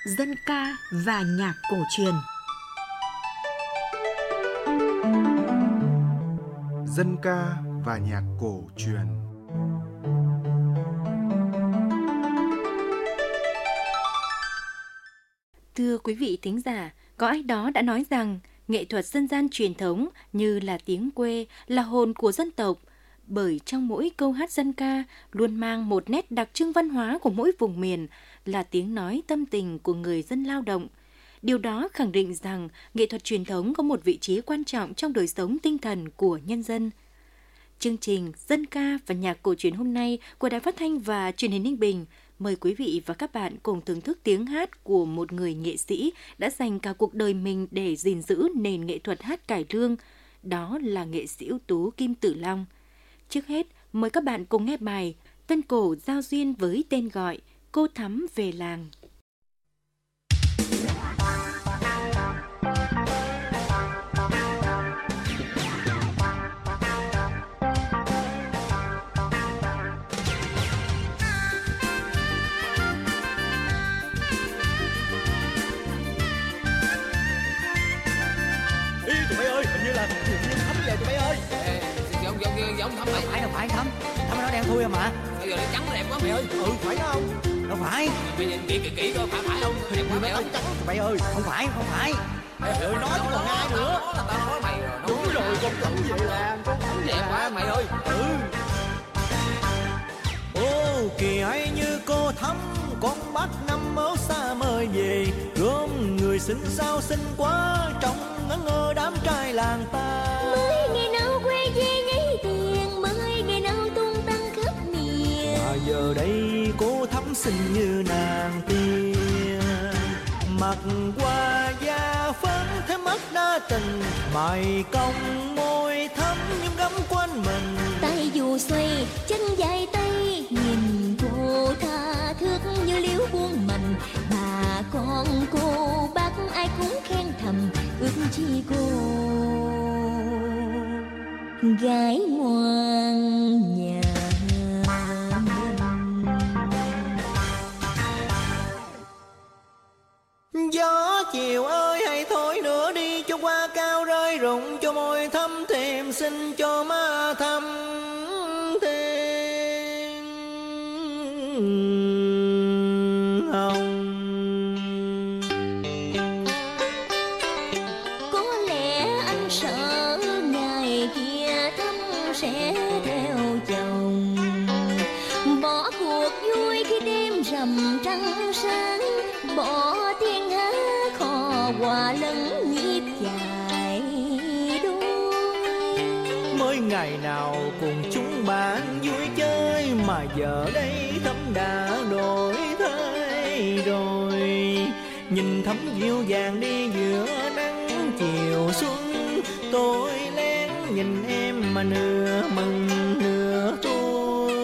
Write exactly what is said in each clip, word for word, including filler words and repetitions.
dân ca và nhạc cổ truyền. Dân ca và nhạc cổ truyền. Thưa quý vị thính giả, có ai đó đã nói rằng nghệ thuật dân gian truyền thống như là tiếng quê, là hồn của dân tộc, bởi trong mỗi câu hát dân ca luôn mang một nét đặc trưng văn hóa của mỗi vùng miền, là tiếng nói tâm tình của người dân lao động. Điều đó khẳng định rằng nghệ thuật truyền thống có một vị trí quan trọng trong đời sống tinh thần của nhân dân. Chương trình Dân ca và nhạc cổ truyền hôm nay của Đài Phát thanh và Truyền hình Ninh Bình mời quý vị và các bạn cùng thưởng thức tiếng hát của một người nghệ sĩ đã dành cả cuộc đời mình để gìn giữ nền nghệ thuật hát cải lương. Đó là nghệ sĩ ưu tú Kim Tử Long. Trước hết, mời các bạn cùng nghe bài Tân Cổ giao duyên với tên gọi Cô Thắm về làng. Giống Thắm mày. Phải đâu phải Thắm. Thắm nó đen thui mà. Bây giờ nó trắng đẹp quá mày ơi. Ừ phải đó không? Đâu phải. Mày nhìn kỹ kỹ kỹ coi phải phải không? Đẹp quá mày ơi. Trắng mày ơi. Không phải, không phải. Mày ơi nói chứ còn ai nữa. Đó là tao nói mày rồi. Đúng rồi, con Thắm về làng, con Thắm về đẹp quá mày ơi. Ừ. Ô kìa hay như cô Thắm, con bác năm ở xa mời về, gom người xinh sao xinh quá trong ngẩn ngơ đám trai làng ta. Mới ngày nào quê về nhảy tiền, mới ngày nào tung tăng khắp miền. Mà giờ đây cô Thắm xinh như nàng tiên, mặt qua da phấn thêm mắt đa tình, mày cong môi thắm nhưng gấm quanh mình. Tay dù xoay chân dài tay, nhìn cô tha thước như liễu buông mình. Bà con cô bác ai cũng khen thầm, ước chi cô gái ngoan nhà mình. Gió chiều ơi hãy thổi nữa đi, cho hoa cao rơi rụng, cho môi thắm thêm xinh, cho má thắm thêm hồng. Có lẽ anh sợ ngày kia Thắm sẽ theo chồng, bỏ cuộc vui khi đêm rằm trăng sáng, bỏ tiếng hát hò hòa lẫn nhịp dài đôi. Mới ngày nào cùng chúng bạn vui chơi, mà giờ đây Thắm đã đổi thay rồi. Nhìn Thắm dịu dàng đi giữa nắng chiều xuân, tôi lén nhìn em mà nửa mừng nửa tôi.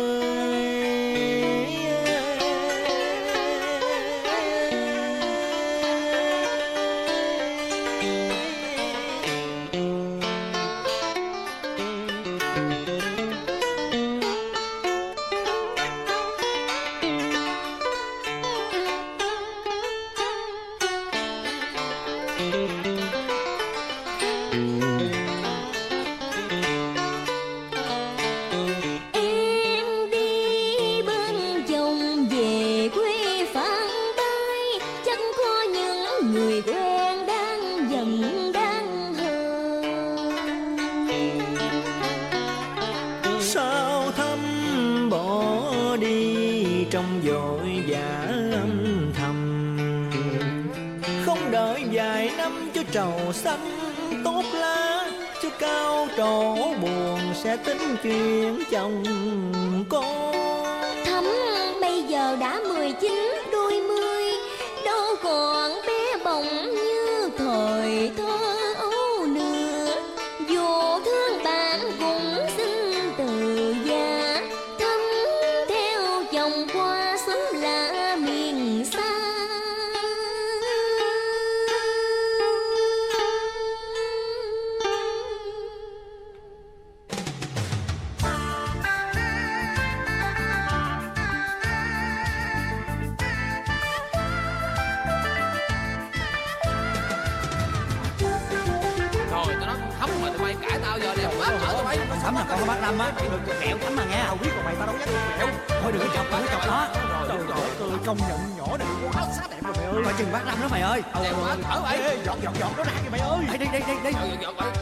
Trong vội vã âm thầm, không đợi vài năm cho trầu xanh tốt lá, cho cao trổ buồn sẽ tính chuyện chồng con. Thắm bây giờ đã mười chín đôi mươi, đâu còn bé bỏng như thời thơ ấu nữa. Dù thương bạn cũng xin từ già, Thắm theo chồng qua xóm lạ miền xa. giờ giờ đẹp quá mở tụi bay. Thắm là con có bác Năm á, đừng có kẹo Thắm mà nghe. Tao biết còn mày tao đâu dám kẹo. Thôi đừng có chọc, đừng có chọc nó. Trời ơi, trời ơi, công nhận nhỏ này quá xá đẹp rồi mày ơi. Coi chừng bác Năm đó mày ơi. Đẹp quá, mở vậy. Ê, giọt giọt giọt nó ra kìa mày ơi. Đây đây đây đây. Giọt giọt vậy.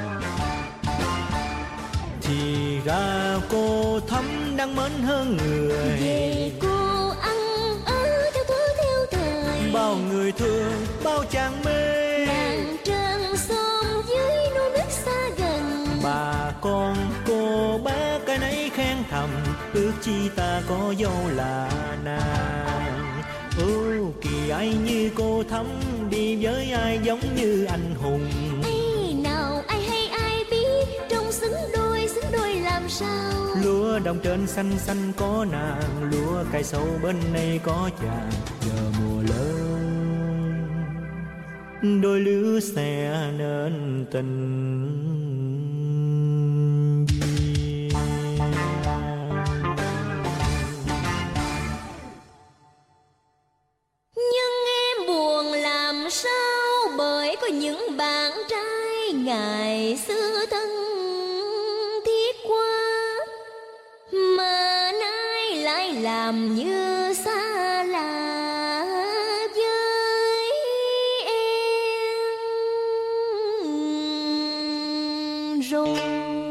Thì ra cô Thắm đang mến hơn người. Về cô ăn ở theo thuở theo thời. Bao người thương, bao chàng mê. Nàng trăng xóm dưới nô nước xa gần. Bà con cô bác cái nấy khen thầm, ước chi ta có dâu là nàng. Ừ, kỳ ai như cô Thắm đi với ai giống như anh hùng. Ây nào ai hay ai biết, trong xứng đôi xứng đôi làm sao. Lúa đồng trên xanh xanh có nàng, lúa cay sâu bên này có chàng. Giờ mùa lớn đôi lứa sẽ nên tình duyên. Nhưng em buồn làm sao, bởi có những bạn trai ngày xưa thân thiết quá, mà nay lại làm như xa lạ với em rồi.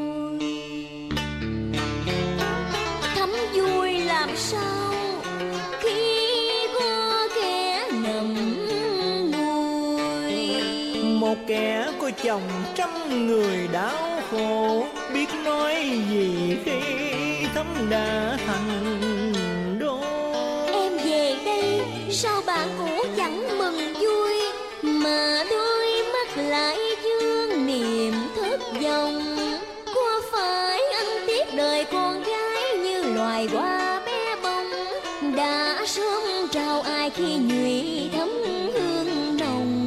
Thắm vui làm sao khi có kẻ nằm nuôi. Một kẻ có chồng trăm người đau khổ, biết nói gì khi Thắm đã thành đôi. Em về đây sao bạn cũ chẳng mừng vui, mà đôi mắt lại vương niềm thất vọng. Có phải anh tiếc đời con gái như loài hoa bé bông, đã sớm trao ai khi nhụy thắm hương nồng.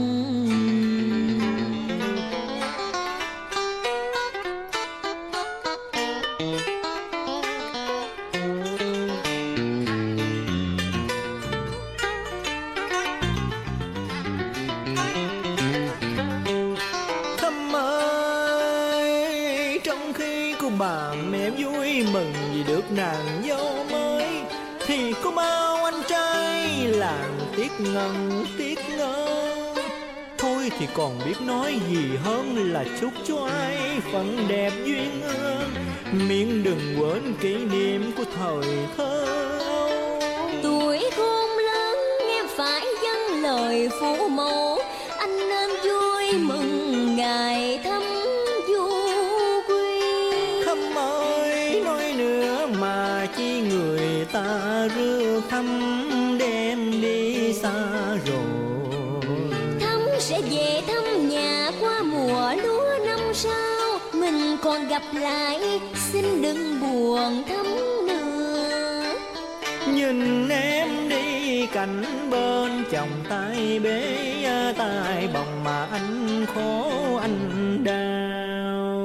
Thắm ơi, trong khi cô bà mẹ vui mừng vì được nàng dâu mới, thì có bao anh trai làng tiếc ngần tiếc ngơ. Thôi thì còn biết nói gì hơn là chúc cho ai phận đẹp duyên ương, miễn đừng quên kỷ niệm của thời thơ ấu. Tuổi khôn lớn em phải dâng lời phụ mẫu, anh nên vui mừng ngày thăm du quy. Thắm ơi, nói nữa mà chi người ta rước Thắm đem đi xa rồi. Thắm sẽ về thăm nhà qua mùa lúa năm sau, mình còn gặp lại xin đừng buồn Thắm nữa. Nhìn em đi cạnh bên chồng tay bế tay bồng, mà anh khổ anh đau.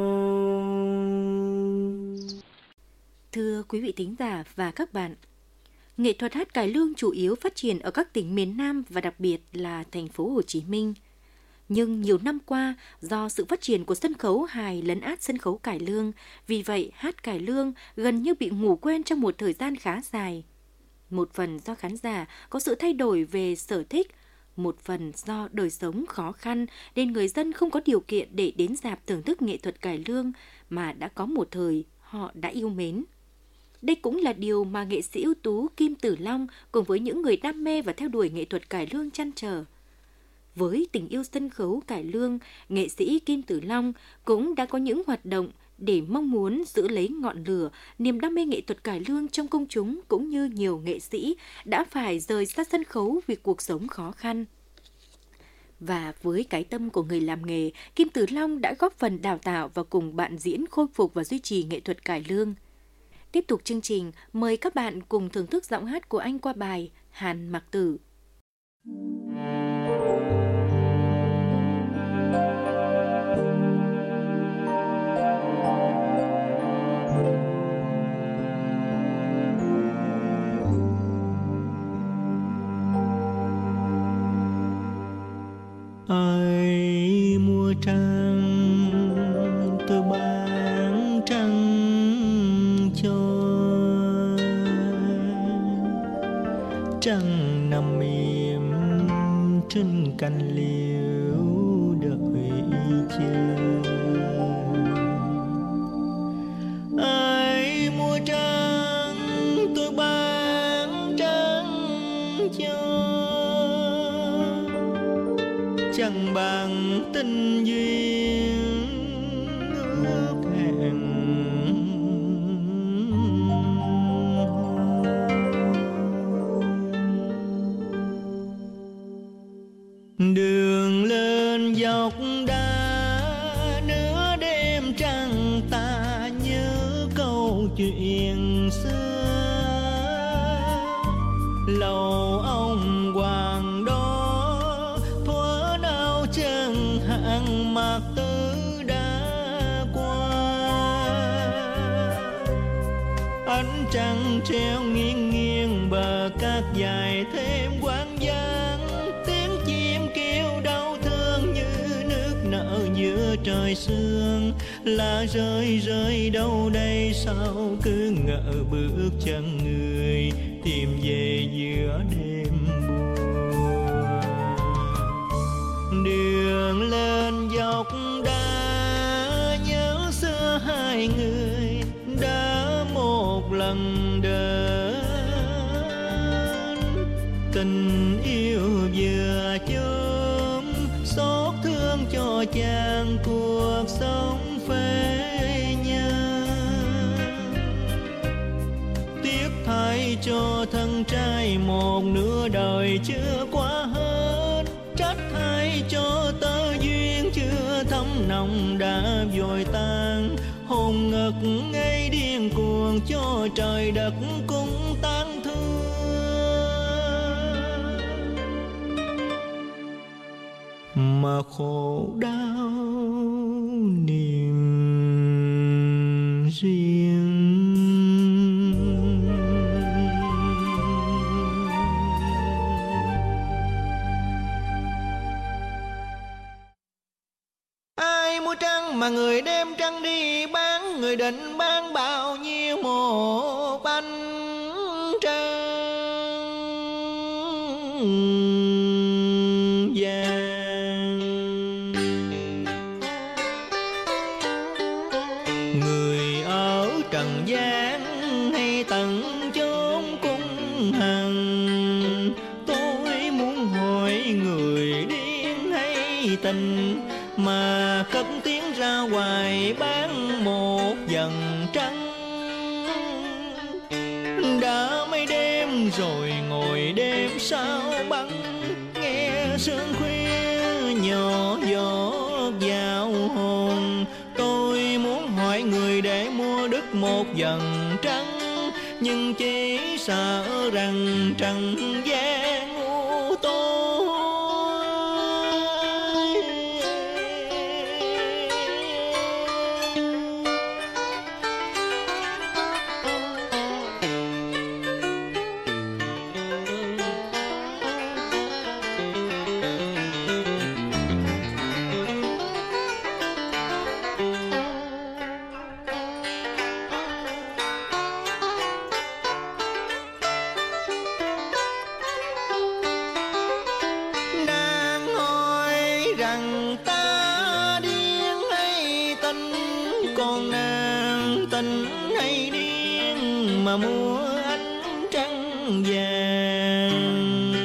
Thưa quý vị thính giả và các bạn, nghệ thuật hát cải lương chủ yếu phát triển ở các tỉnh miền Nam và đặc biệt là thành phố Hồ Chí Minh. Nhưng nhiều năm qua, do sự phát triển của sân khấu hài lấn át sân khấu cải lương, vì vậy hát cải lương gần như bị ngủ quên trong một thời gian khá dài. Một phần do khán giả có sự thay đổi về sở thích, một phần do đời sống khó khăn nên người dân không có điều kiện để đến rạp thưởng thức nghệ thuật cải lương mà đã có một thời họ đã yêu mến. Đây cũng là điều mà nghệ sĩ ưu tú Kim Tử Long cùng với những người đam mê và theo đuổi nghệ thuật cải lương trăn trở. Với tình yêu sân khấu cải lương, nghệ sĩ Kim Tử Long cũng đã có những hoạt động để mong muốn giữ lấy ngọn lửa, niềm đam mê nghệ thuật cải lương trong công chúng, cũng như nhiều nghệ sĩ đã phải rời xa sân khấu vì cuộc sống khó khăn. Và với cái tâm của người làm nghề, Kim Tử Long đã góp phần đào tạo và cùng bạn diễn khôi phục và duy trì nghệ thuật cải lương. Tiếp tục chương trình, mời các bạn cùng thưởng thức giọng hát của anh qua bài Hàn Mặc Tử. Ai mua trăng tôi bán trăng cho. Trăng nằm im trên cành liễu đợi chờ. Ai mua trăng tôi bán trăng cho. Chẳng bằng tình duyên ước hẹn. Đường lên dọc đá nửa đêm trăng ta nhớ câu chuyện xưa. Lầu ông hoàng đó thuở nào chân hạng mạc tử đã qua. Ánh trăng treo nghiêng nghiêng bờ cát dài thêm quang vắng. Tiếng chim kêu đau thương như nước nở giữa trời sương. Lá rơi rơi đâu đây sao cứ ngỡ bước chân người tìm về giữa đêm buồn. Đường lên dọc đá nhớ xưa hai người đã một lần đến. Tình yêu vừa chớm xót thương cho chàng cuộc sống phế nhân. Tiếc thay cho thân trai một nửa đời chưa qua hết. Trách thay cho tơ duyên chưa thấm nồng đã vội tan. Hồn ngực ngây điên cuồng cho trời đất cũng tan thương. Mà khổ đau niềm riêng. Ai mua trăng mà người đem trăng đi bán. Người định bán bao nhiêu một bánh trăng vàng. Người ở trần gian hay tận chốn cung hằng. Tôi muốn hỏi người điên hay tình mà cất tiếng ra hoài bán một vầng trăng. Đã mấy đêm rồi ngồi đêm sao băng. Nghe sương khuya nhỏ giọt vào hồn. Tôi muốn hỏi người để mua đứt một vầng trăng. Nhưng chỉ sợ rằng trần gian u tối. Mà mua ánh trăng vàng.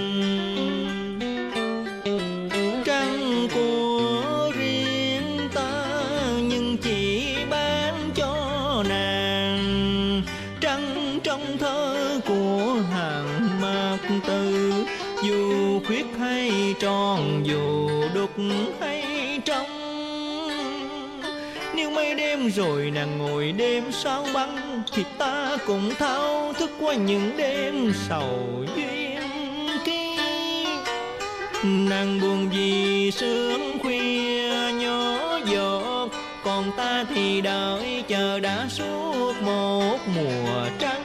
Trăng của riêng ta nhưng chỉ bán cho nàng. Trăng trong thơ của hàng mạc tử. Dù khuyết hay tròn, dù đục hay trong. Nếu mấy đêm rồi nàng ngồi đêm sao băng. Thì ta cùng thao thức qua những đêm sầu duyên kia. Nàng buồn vì sương khuya nhỏ giọt. Còn ta thì đợi chờ đã suốt một mùa trăng.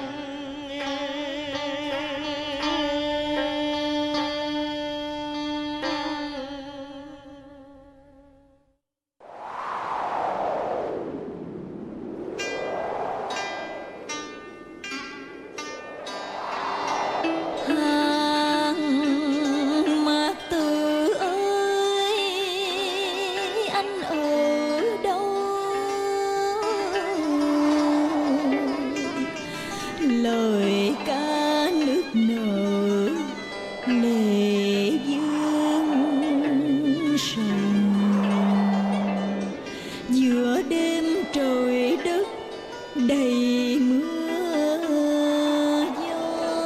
đầy mưa gió,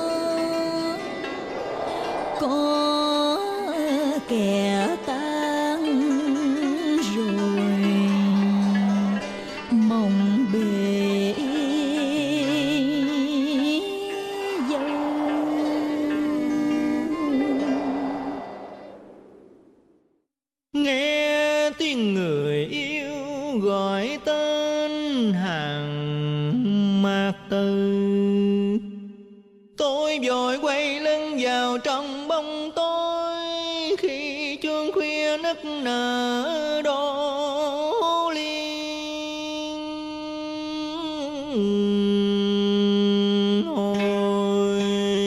có kẻ tan rồi mong bể dâu. Nghe tiếng người yêu gọi tên hàng mạc từ, tôi vội quay lưng vào trong bóng tối, khi chuông khuya nức nở đổ liên hồi.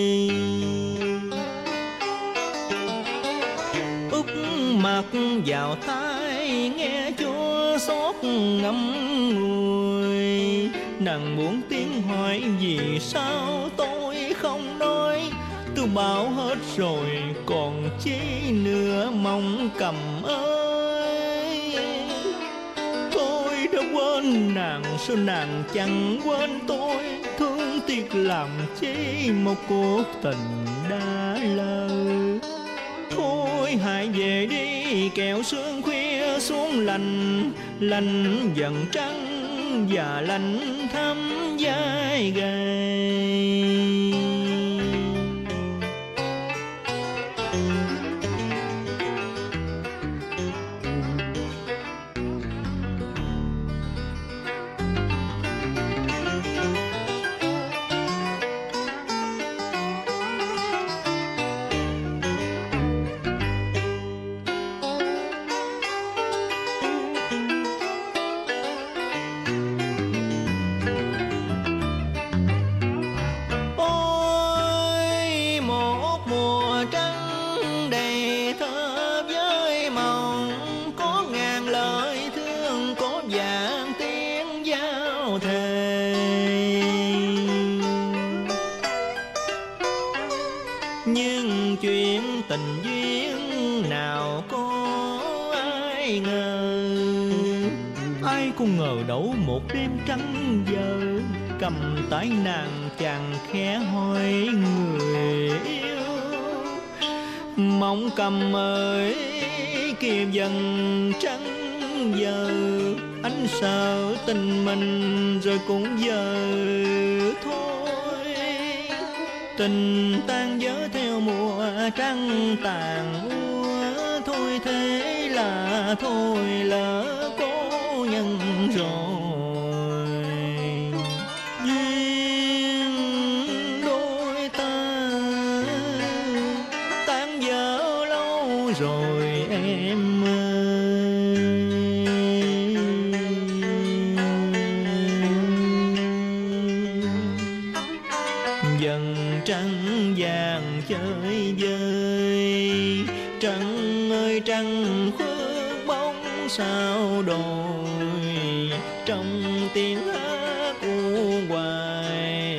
Úp mặt vào tai nghe chua xót ngậm ngùi, nàng buồn tiếng hỏi vì sao tôi không nói. Tôi bảo hết rồi còn chi nữa mong cầm ơi. Tôi đã quên nàng sao nàng chẳng quên tôi, thương tiếc làm chi một cuộc tình đã lỡ. Thôi hãy về đi kẻo sương khuya xuống lạnh, lạnh dần trắng và lạnh thấm vai gầy. Nhưng chuyện tình duyên nào có ai ngờ, ai cũng ngờ đâu một đêm trắng giờ, cầm tay nàng chàng khẽ hỏi người yêu. Mong cầm ơi kia dần trắng giờ, anh sợ tình mình rồi cũng giờ thôi. Tình tan vỡ theo mùa trăng tàn úa, thôi thế là thôi lỡ cố nhân rồi. Duyên đôi ta tan vỡ lâu rồi em ơi. Dần trăng vàng chơi vơi, trăng ơi trăng khuất bóng sao đồi, trong tiếng hát u hoài.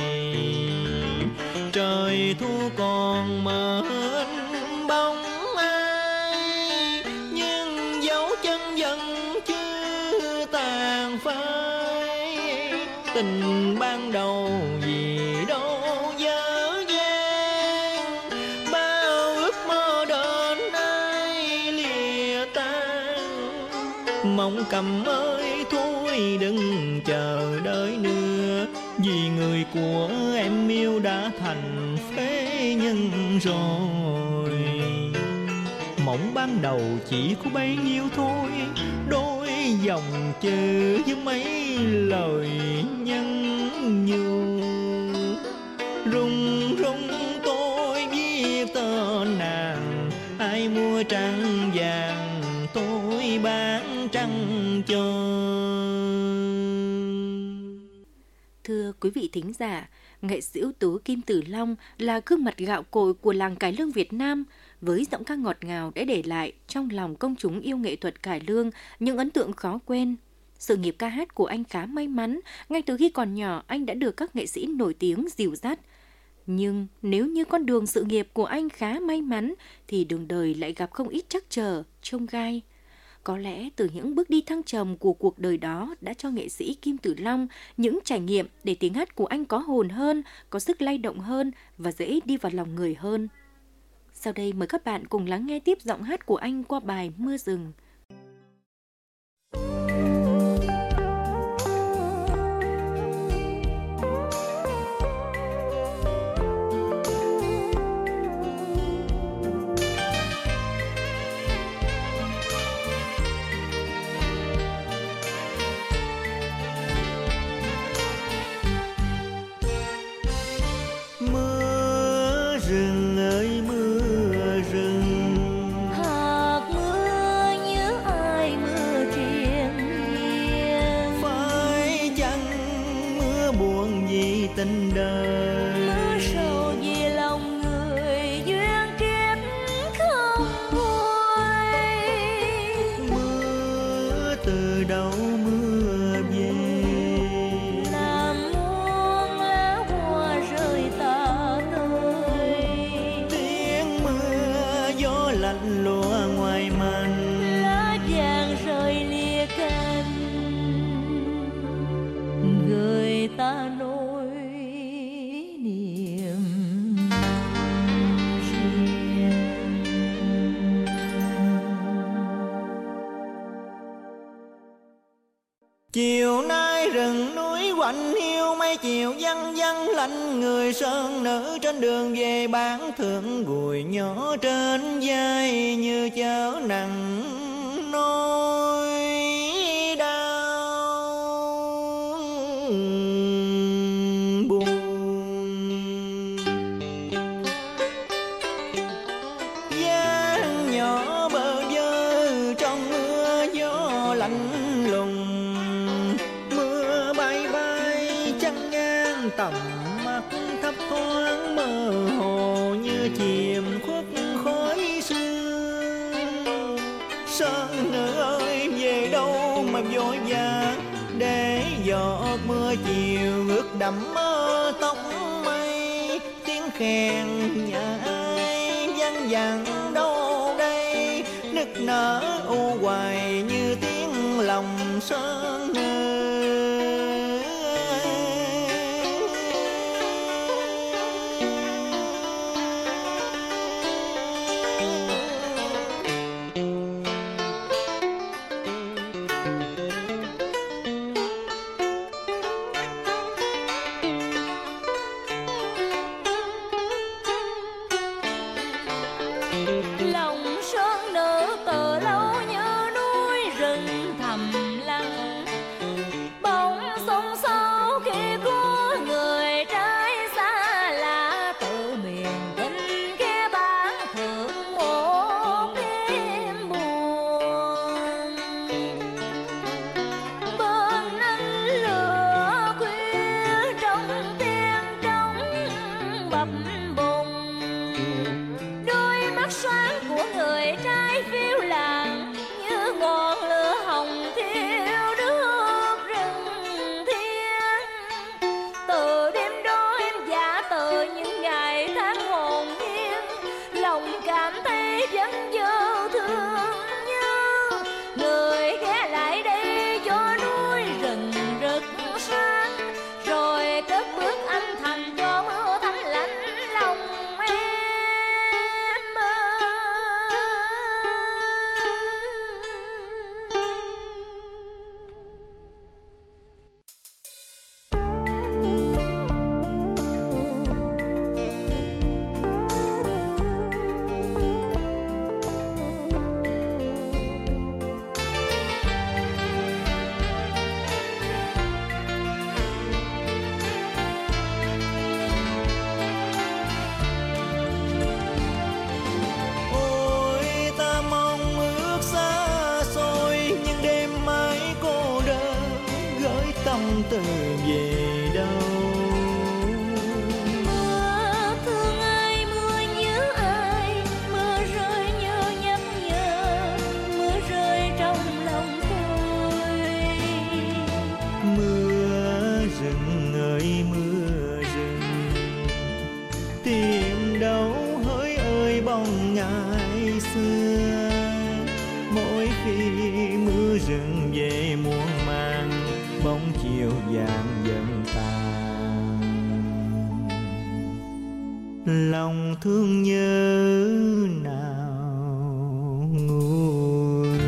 Trời thu còn mênh bóng ai, nhưng dấu chân vẫn chưa tàn phai. Tình ban đầu vì đâu dở dang, bao ước mơ đến nay lìa tan. Mong cầm ơi thôi đừng chờ đợi nữa, vì người của em yêu đã thành phế nhân rồi. Mộng ban đầu chỉ có bấy nhiêu thôi, đôi dòng chữ với mấy lời nhân nhu. Rung rung tôi viết tên nàng, ai mua trăng vàng tôi bán trăng cho. Thưa quý vị thính giả, nghệ sĩ ưu tú Kim Tử Long là gương mặt gạo cội của làng cải lương Việt Nam, với giọng ca ngọt ngào đã để lại trong lòng công chúng yêu nghệ thuật cải lương những ấn tượng khó quên. Sự nghiệp ca hát của anh khá may mắn, ngay từ khi còn nhỏ anh đã được các nghệ sĩ nổi tiếng dìu dắt. Nhưng nếu như con đường sự nghiệp của anh khá may mắn, thì đường đời lại gặp không ít trắc trở, chông gai. Có lẽ từ những bước đi thăng trầm của cuộc đời đó đã cho nghệ sĩ Kim Tử Long những trải nghiệm để tiếng hát của anh có hồn hơn, có sức lay động hơn và dễ đi vào lòng người hơn. Sau đây mời các bạn cùng lắng nghe tiếp giọng hát của anh qua bài Mưa Rừng. Mưa rừng ơi mưa rừng, hạt mưa nhớ ai mưa triền miên. phải chăng mưa buồn vì tình đời, Mưa sầu vì lòng người duyên kiếp không nguôi. mưa từ đâu mưa về, Làm muôn lá hoa rơi tả tơi. tiếng mưa gió lạnh lùa ngoài màn, Lá vàng rơi lìa cành, người ta nỗi niềm riêng. chiều nay rừng núi quạnh hiu, mấy chiều vắng vắng lạnh người sơn nữ, trên đường về bán thượng gùi nhỏ trên vai như chở nặng nỗi đau buồn. Giang nhỏ bơ vơ trong mưa gió lạnh lùng, mưa bay bay trăng ngang tầm mắt thấp thoáng mơ hồ như chìm khuất khói sương. Sơn nữ ơi về đâu mà vội vàng, để giọt mưa chiều ướt đẫm mơ tóc mây. Tiếng khen nhà ai văng vẳng đâu đây, nức nở u hoài như tiếng lòng sơn nữ. Lòng sơn nữ từ lâu như núi rừng thầm lặng, bỗng sông sâu khi có người trai xa lạ, tự miền tình kia bán thượng một đêm buồn. Bên ánh lửa khuya trong tiếng trống bập bùng, đôi mắt sáng của người trai phiêu lãng như ngọn lửa hồng thiêu đốt rừng thiên. Từ đêm đó em giả từ những ngày tháng hồn nhiên, lòng cảm thấy vẫn vô thương như người ghé lại đây cho núi rừng rực sáng, rồi cất bước âm thầm cho mưa thấm lạnh lòng em. Ôi ta mong ước xa xôi, nhưng đêm mãi cô đơn gửi tâm tư về đâu. Mưa thương ai, mưa nhớ ai, mưa rơi như nhắc nhở, mưa rơi trong lòng tôi. Mưa rừng ơi mưa rừng, tìm đâu hỡi ơi bóng ngày xưa. Mỗi khi chiều vàng dần tàn. Lòng thương nhớ nào nguôi.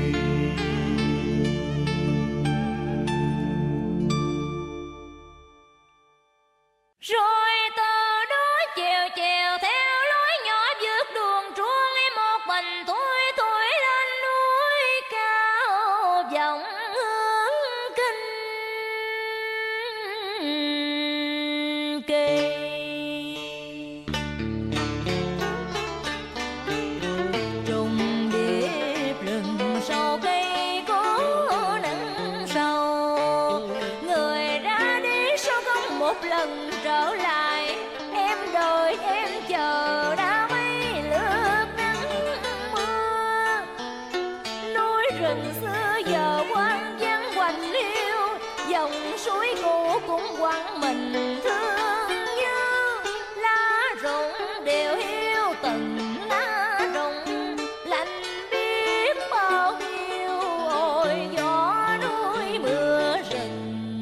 Rồi từ đó chiều chiều theo lối nhỏ vượt đường truông, em một mình tôi tôi lên núi cao vọng hướng kinh kỳ. Trùng điệp rừng sâu cây có nắng sâu, người ra đi sao không một lần trở lại. Em đợi em chờ đã mấy lượt nắng mưa, núi rừng xưa giờ quang vắng hoành liêu, dòng suối cũ cũng quăng mình thương nhớ. Lá rụng đều hiu từng lá rụng, lạnh biết bao nhiêu. Ôi gió núi mưa rừng.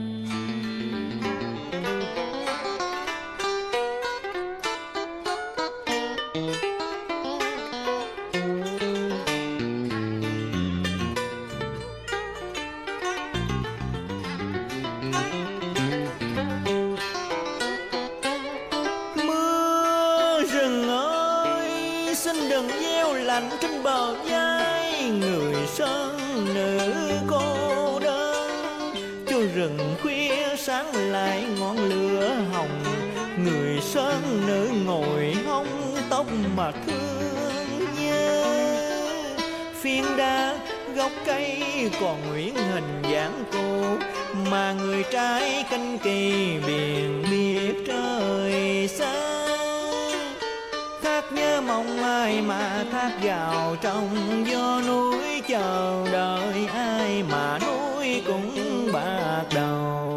Mưa rừng ơi, xin đừng gieo lạnh trên bờ vai người sơn nữ cô đơn. Cho rừng khuya sáng lại ngọn lửa hồng, người sơn nữ ngồi hông tóc mà thương nhớ. Phiến đá gốc cây còn nguyên hình dáng cô, mà người trai canh kỳ biển biết trời xa. Thác nhớ mong ai mà thác gào trong gió núi, chờ đợi ai mà núi cũng bạc đầu.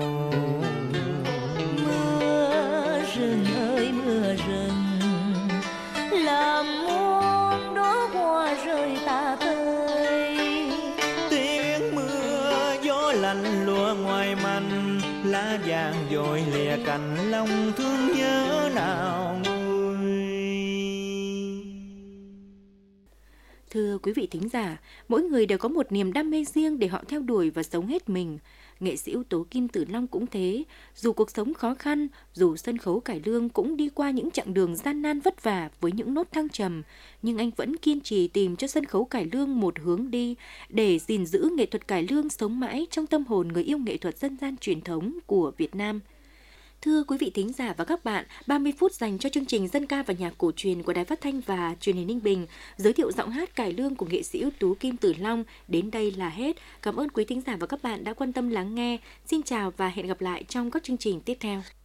Mưa rừng ơi mưa rừng, làm muôn đó hoa rơi tà tơi. Tiếng mưa gió lạnh lùa ngoài manh, lá vàng dội lìa cành, lòng thương nhớ nào nguôi. Thưa quý vị thính giả, mỗi người đều có một niềm đam mê riêng để họ theo đuổi và sống hết mình. Nghệ sĩ ưu tú Kim Tử Long cũng thế. Dù cuộc sống khó khăn, dù sân khấu cải lương cũng đi qua những chặng đường gian nan vất vả với những nốt thăng trầm, nhưng anh vẫn kiên trì tìm cho sân khấu cải lương một hướng đi để gìn giữ nghệ thuật cải lương sống mãi trong tâm hồn người yêu nghệ thuật dân gian truyền thống của Việt Nam. Thưa quý vị thính giả và các bạn, ba mươi phút dành cho chương trình Dân ca và nhạc cổ truyền của Đài Phát thanh và Truyền hình Ninh Bình giới thiệu giọng hát cải lương của nghệ sĩ ưu tú Kim Tử Long đến đây là hết. Cảm ơn quý thính giả và các bạn đã quan tâm lắng nghe. Xin chào và hẹn gặp lại trong các chương trình tiếp theo.